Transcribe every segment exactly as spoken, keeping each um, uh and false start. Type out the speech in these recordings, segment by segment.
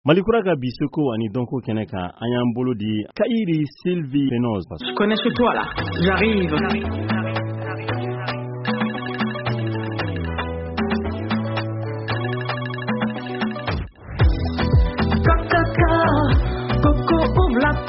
Malikura ka bisoko ani donko keneka an bolo di Kairi Sylvie Fenoz. Je connais ce toi là, j'arrive. Coco, ouvre la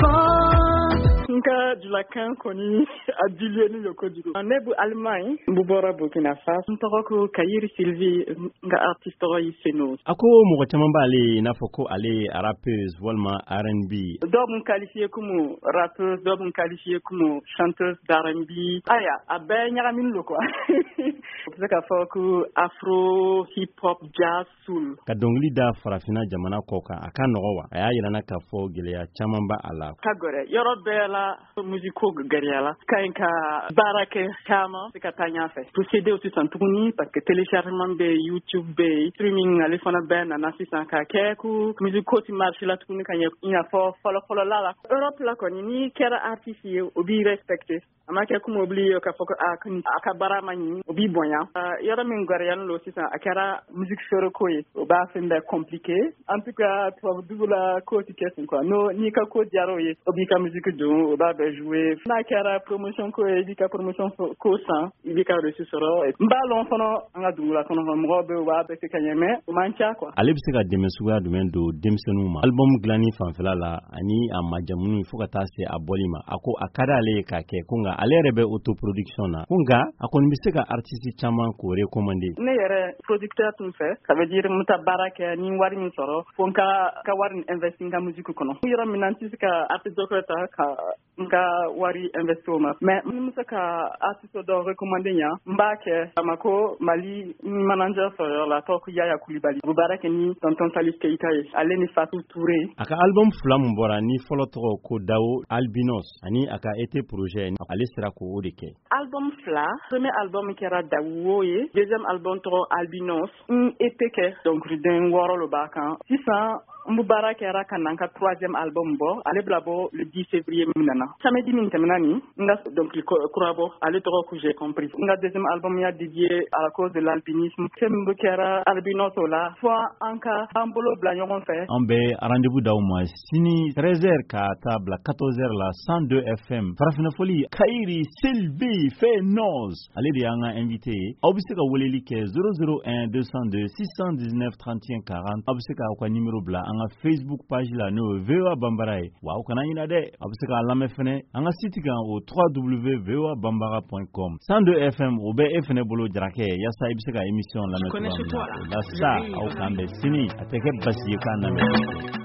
porte. Nka Julakan koni a bilioni yoko dugo. Nebu Allemagne, Bubora Burkina Faso. Ntoko Kairi Sylvie nga artiste roy Fenoz. Ako mo caman ba ale na foko ale rappeuse walma R and B. Do mun qualifié comme rappeuse, do mun qualifié comme chanteuse d'R and B. Aya, abe nyaramin lo quoi. C'est ka foko afro, hip hop, jazz, soul. Ka dongli da farafina jamana koka aka nowa. Aya yirana ka fo geleya caman ba ala. Kagore, yoro bela musico gariala. Kainka barake kama c'est ka tanya fait. Procéder aussi sans tourner parce que téléchargement be YouTube be streaming ale fona ben na six-cent ka keku musico ti marche la tourner kan ya fo follow follow la la. Europe la koni ni kera artiste obi respecté. Ama keku mo obli ka foko akani akabara mani obi bonya. Yoro min gariala lo six-cent akara musique soro koye. Oba fende compliqué. En tout cas, pour double côté question quoi. No ni ka ko diaro ye obi ka musique do oba be jouer. Na kera promotion ko e bika promotion ko san. Ibika reçu soro. Mbalo fono nga dula kono mo be wa be kanyeme o mancha quoi. Ale bi se ka dɛmɛ suguya jumɛn don denmisɛnninw ma album dilanni fanfɛla la ani a majamuni fo ka taa se a bɔli ma a ko a ka di ale ye k'a kɛ ko nka ale yɛrɛ bɛ autoproduction na ko nka a kɔni bɛ se ka artiste caman k'o recommander. Ne yɛrɛ producteur tun fɛ ça veut dire muta baara kɛ ni wari min sɔrɔ fo n ka ka wari investi n ka musique kɔnɔ yɔrɔ min na n tɛ se ka artiste dɔ ta ka n ka wari investi o ma mais n bɛ se ka artiste dɔ recommander ɲa n b'a kɛ Bamako Mali manager sɔrɔ yɔrɔ la tɔgɔ ko Yaya Kulibali u baara kɛ ni tonton Salis Keita ye ale ni Fatou Touré. A ka album fila mun bɔra ni fɔlɔ tɔgɔ ko Dao Albinos ani a ka été projet ale sera ko o de kɛ. Album fila premier album kɛra Dao ye deuxième album tɔgɔ Albinos n E P kɛ donc den wɔɔrɔ lo b'a kan sisan n bɛ baara kɛra ka na n ka troisième album bɔ ale bila bɔ le dix février min nana samedi min tɛmɛna nin n ka donc kura bɔ ale tɔgɔ ko j'ai compris n ka deuxième album y'a dédié à la cause de l'albinisme fɛn min bɛ kɛra albinos o la fo an ka an bolo bila ɲɔgɔn fɛ. An bɛ rendez-vous d'aw ma sini treize heures ka taa bila quatorze heures la cent deux F M farafina foli Kairi Sylvie Fenoz ale de y'an ka invité ye aw bɛ se ka weleli kɛ zéro zéro un deux cent deux six cent dix-neuf trente et un quarante aw bɛ se k'aw ka numéro bila an ka Facebook page la n'o ye V O A Bambara ye wa aw kana ɲinɛ dɛ aw bɛ se k'a lamɛn fɛnɛ an ka site kan o w w w point v o a bambara point com cent deux F M o bɛ e fɛnɛ bolo jarakɛ yasa i bɛ se ka émission lamɛn cogoya min na o la sa aw k'an bɛn sini a tɛ kɛ basi ye k'an lamɛn.